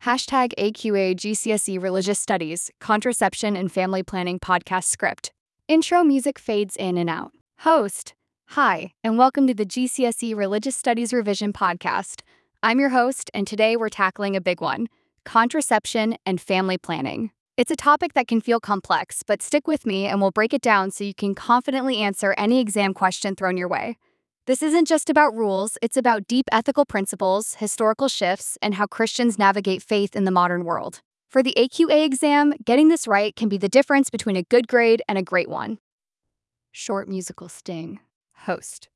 Hashtag AQA GCSE Religious Studies, Contraception and Family Planning Podcast Script. Intro music fades in and out. Host. Hi, and welcome to the GCSE Religious Studies Revision Podcast. I'm your host, and today we're tackling a big one: contraception and family planning. It's a topic that can feel complex, but stick with me and we'll break it down so you can confidently answer any exam question thrown your way. This isn't just about rules, it's about deep ethical principles, historical shifts, and how Christians navigate faith in the modern world. For the AQA exam, getting this right can be the difference between a good grade and a great one. Short musical sting. Host.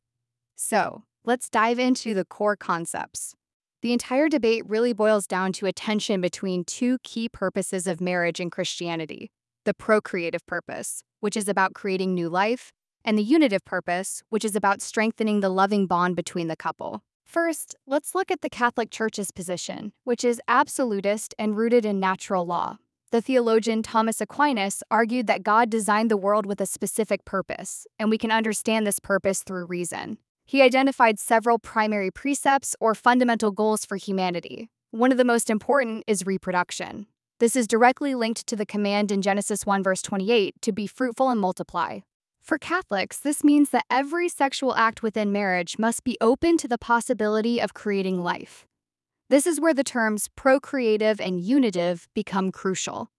So, let's dive into the core concepts. The entire debate really boils down to a tension between two key purposes of marriage in Christianity: the procreative purpose, which is about creating new life, and the unitive purpose, which is about strengthening the loving bond between the couple. First, let's look at the Catholic Church's position, which is absolutist and rooted in natural law. The theologian Thomas Aquinas argued that God designed the world with a specific purpose, and we can understand this purpose through reason. He identified several primary precepts or fundamental goals for humanity. One of the most important is reproduction. This is directly linked to the command in Genesis 1 verse 28 to be fruitful and multiply. For Catholics, this means that every sexual act within marriage must be open to the possibility of creating life. This is where the terms procreative and unitive become crucial.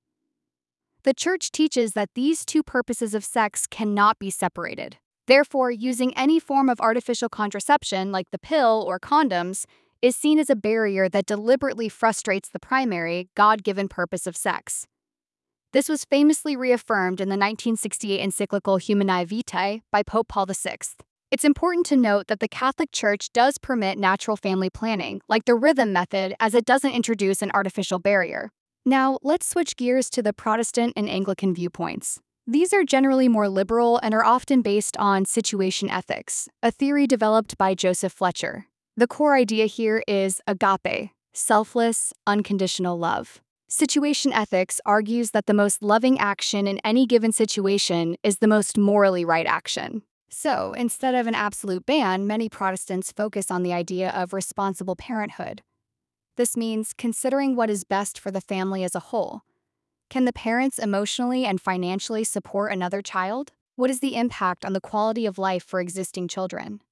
The Church teaches that these two purposes of sex cannot be separated. Therefore, using any form of artificial contraception, like the pill or condoms, is seen as a barrier that deliberately frustrates the primary, God-given purpose of sex. This was famously reaffirmed in the 1968 encyclical Humanae Vitae by Pope Paul VI. It's important to note that the Catholic Church does permit natural family planning, like the rhythm method, as it doesn't introduce an artificial barrier. Now, let's switch gears to the Protestant and Anglican viewpoints. These are generally more liberal and are often based on situation ethics, a theory developed by Joseph Fletcher. The core idea here is agape, selfless, unconditional love. Situation ethics argues that the most loving action in any given situation is the most morally right action. So, instead of an absolute ban, many Protestants focus on the idea of responsible parenthood. This means considering what is best for the family as a whole. Can the parents emotionally and financially support another child? What is the impact on the quality of life for existing children?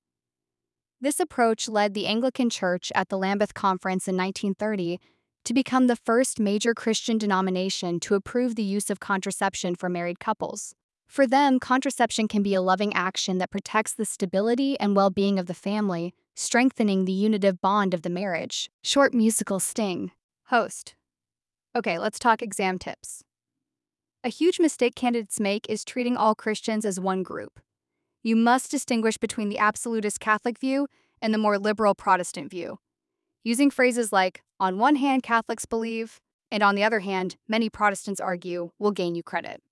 This approach led the Anglican Church at the Lambeth Conference in 1930 to become the first major Christian denomination to approve the use of contraception for married couples. For them, contraception can be a loving action that protects the stability and well-being of the family, strengthening the unitive bond of the marriage. Short musical sting. Host. Okay, let's talk exam tips. A huge mistake candidates make is treating all Christians as one group. You must distinguish between the absolutist Catholic view and the more liberal Protestant view. Using phrases like, on one hand, Catholics believe, and on the other hand, many Protestants argue, will gain you credit.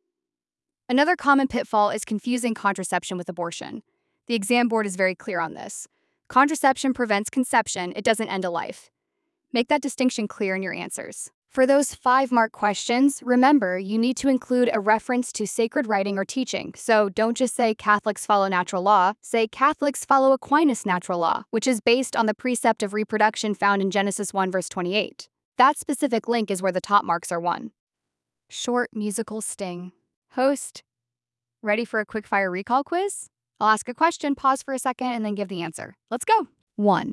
Another common pitfall is confusing contraception with abortion. The exam board is very clear on this. Contraception prevents conception, it doesn't end a life. Make that distinction clear in your answers. For those 5-mark questions, remember you need to include a reference to sacred writing or teaching. So don't just say Catholics follow natural law, say Catholics follow Aquinas' natural law, which is based on the precept of reproduction found in Genesis 1 verse 28. That specific link is where the top marks are won. Short musical sting. Host. Ready for a quick-fire recall quiz? I'll ask a question, pause for a second, and then give the answer. Let's go. 1.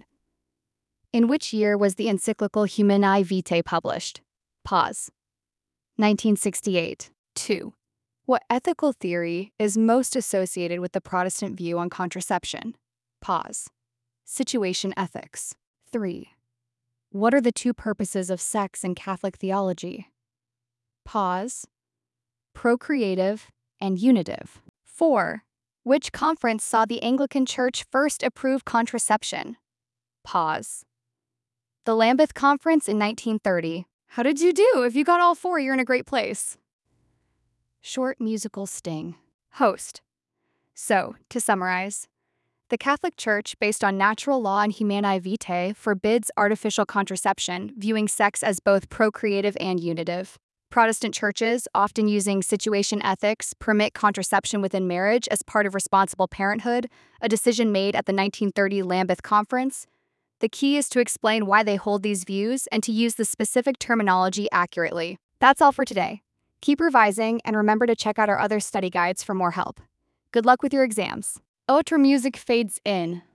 In which year was the encyclical Humanae Vitae published? Pause. 1968. 2. What ethical theory is most associated with the Protestant view on contraception? Pause. Situation ethics. 3. What are the two purposes of sex in Catholic theology? Pause. Procreative and unitive. 4. Which conference saw the Anglican Church first approve contraception? Pause. The Lambeth Conference in 1930. How did you do? If you got all 4, you're in a great place. Short musical sting. Host. So, to summarize, the Catholic Church, based on natural law and Humanae Vitae, forbids artificial contraception, viewing sex as both procreative and unitive. Protestant churches, often using situation ethics, permit contraception within marriage as part of responsible parenthood, a decision made at the 1930 Lambeth Conference. The key is to explain why they hold these views and to use the specific terminology accurately. That's all for today. Keep revising and remember to check out our other study guides for more help. Good luck with your exams. Outra music fades in.